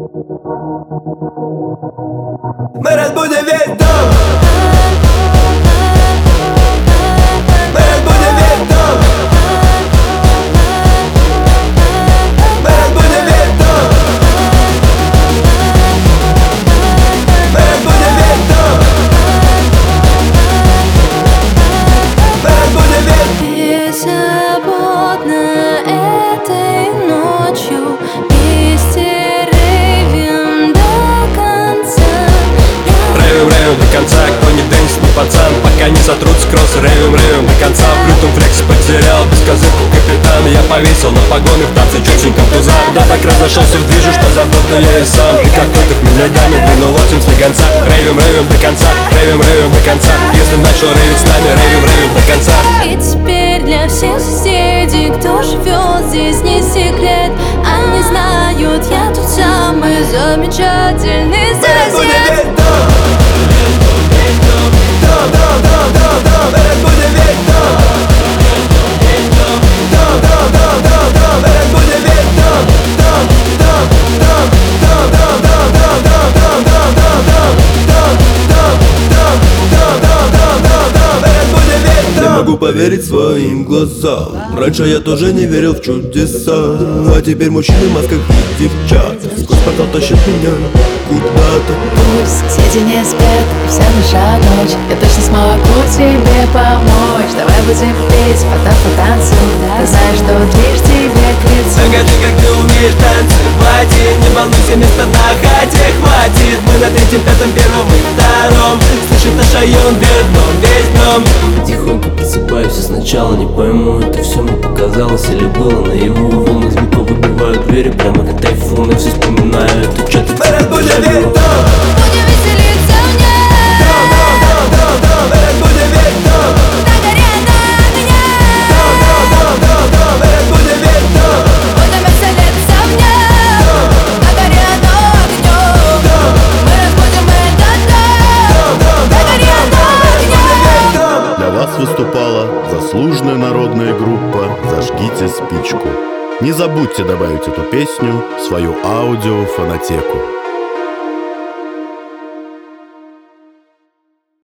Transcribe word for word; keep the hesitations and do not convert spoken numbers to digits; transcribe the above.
Мы разбудим весь дом. Мы разбудим весь дом. Мы разбудим весь дом. Мы разбудим весь дом. Мы разбудим весь дом. Беззаботно этой ночью вместе рейвим до конца. Рейвим, рейвим до конца, кто не дэнс, не пацан, пока не сотрутся кроссы. Рейвим, рейвим до конца, в лютом флексе потерял без козырку капитан. Я повесил на погоны в танце чёртеньком туза. Да так разошелся в движу, что забыл-то я и сам. Ты как кто-то к миллиардами двинул восемь слегонца. Рейвим, рейвим до конца, рейвим, рейвим до конца. Если начал рейвить с нами, рейвим, рейвим до конца. И теперь для всех соседей, кто живет здесь, не секрет. Они знают, я тот самый замечательный Мы разбудим сосед. весь дом. Дом, дом, дом, дом, дом. Мы разбудим весь дом. Дом, дом, дом, дом, дом. Мы разбудим весь дом. Дом, дом, дом, дом, дом, дом, дом, дом, дом, дом, дом, дом, дом, дом, дом, дом, дом, дом, дом, дом. Мы разбудим весь дом. Не могу поверить своим глазам. Раньше я тоже не верил в чудеса, а теперь мужчины в масках и девчат сквозь портал тащат меня куда-то. Пусть соседи не спят, вся наша ночь. Я точно смогу тебе помочь. Давай будем петь, потом потанцуем. Ты знаешь, что лишь тебе к лицу. Покажи, как ты умеешь танцевать. И не волнуйся, места на хате хватит. Мы на третьем, пятом, первом и втором. Слышит наш район весь дом, весь дом. Тихонько просыпаюсь и сначала не пойму, это все мне показалось или было наяву. Волны звуков выбивают двери прямо как тайфун. Я все вспоминаю, это что-то Мы разбудим весь дом. Будем веселиться в ней. Дом, дом, дом, дом, дом. Мы разбудим весь дом. На горе на огне. Дом, дом, дом, дом, дом. Мы разбудим весь дом. Будем веселиться в ней. На горе на огне. Мы разбудим этот дом. На горе на огне. Для вас выступала заслуженная народная группа «Зажгите спичку». Не забудьте добавить эту песню в свою аудиофонотеку.